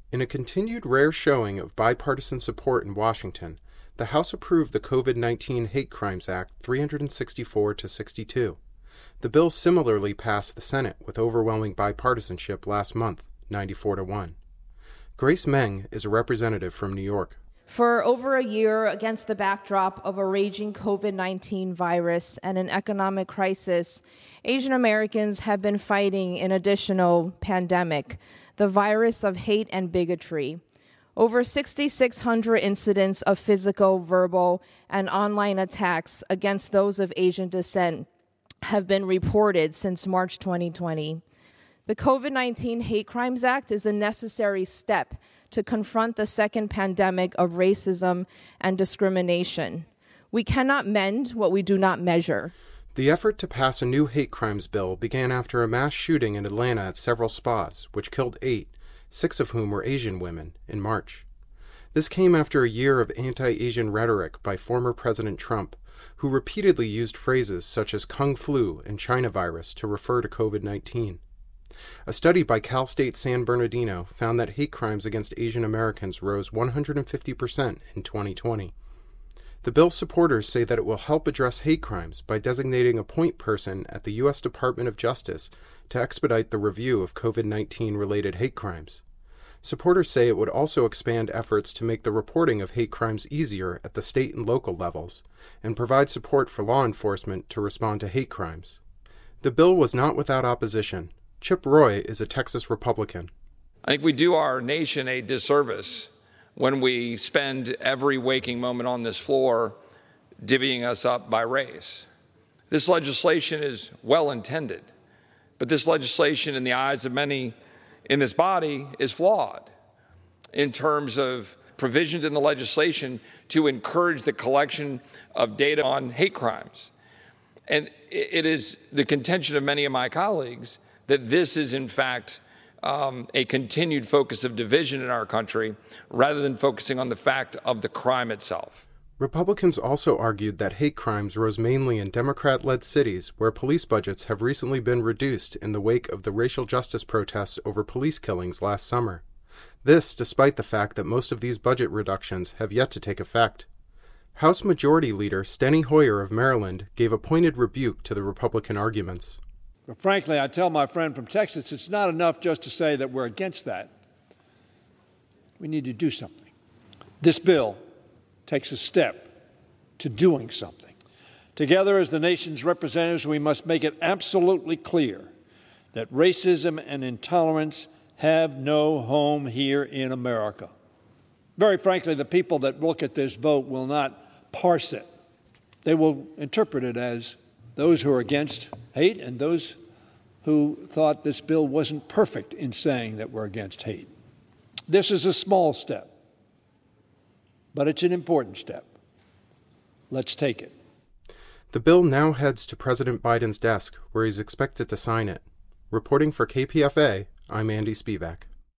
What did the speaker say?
In a continued rare showing of bipartisan support in Washington, the House approved the COVID-19 Hate Crimes Act 364-62. The bill similarly passed the Senate with overwhelming bipartisanship last month, 94-1. Grace Meng is a representative from New York. For over a year, against the backdrop of a raging COVID-19 virus and an economic crisis, Asian Americans have been fighting an additional pandemic, the virus of hate and bigotry. Over 6,600 incidents of physical, verbal, and online attacks against those of Asian descent have been reported since March 2020. The COVID-19 Hate Crimes Act is a necessary step to confront the second pandemic of racism and discrimination. We cannot mend what we do not measure. The effort to pass a new hate crimes bill began after a mass shooting in Atlanta at several spas, which killed 8, 6 of whom were Asian women, in March. This came after a year of anti-Asian rhetoric by former President Trump, who repeatedly used phrases such as Kung Flu and China virus to refer to COVID-19. A study by Cal State San Bernardino found that hate crimes against Asian Americans rose 150% in 2020. The bill's supporters say that it will help address hate crimes by designating a point person at the U.S. Department of Justice to expedite the review of COVID-19 related hate crimes. Supporters say it would also expand efforts to make the reporting of hate crimes easier at the state and local levels, and provide support for law enforcement to respond to hate crimes. The bill was not without opposition. Chip Roy is a Texas Republican. I think we do our nation a disservice when we spend every waking moment on this floor divvying us up by race. This legislation is well intended, but this legislation, in the eyes of many in this body, is flawed in terms of provisions in the legislation to encourage the collection of data on hate crimes. And it is the contention of many of my colleagues that this is, in fact, a continued focus of division in our country rather than focusing on the fact of the crime itself. Republicans also argued that hate crimes rose mainly in Democrat-led cities where police budgets have recently been reduced in the wake of the racial justice protests over police killings last summer. This despite the fact that most of these budget reductions have yet to take effect. House Majority Leader Steny Hoyer of Maryland gave a pointed rebuke to the Republican arguments. But frankly, I tell my friend from Texas, it's not enough just to say that we're against that. We need to do something. This bill takes a step to doing something. Together as the nation's representatives, we must make it absolutely clear that racism and intolerance have no home here in America. Very frankly, the people that look at this vote will not parse it. They will interpret it as those who are against hate and those who thought this bill wasn't perfect in saying that we're against hate. This is a small step, but it's an important step. Let's take it. The bill now heads to President Biden's desk, where he's expected to sign it. Reporting for KPFA, I'm Andy Spivak.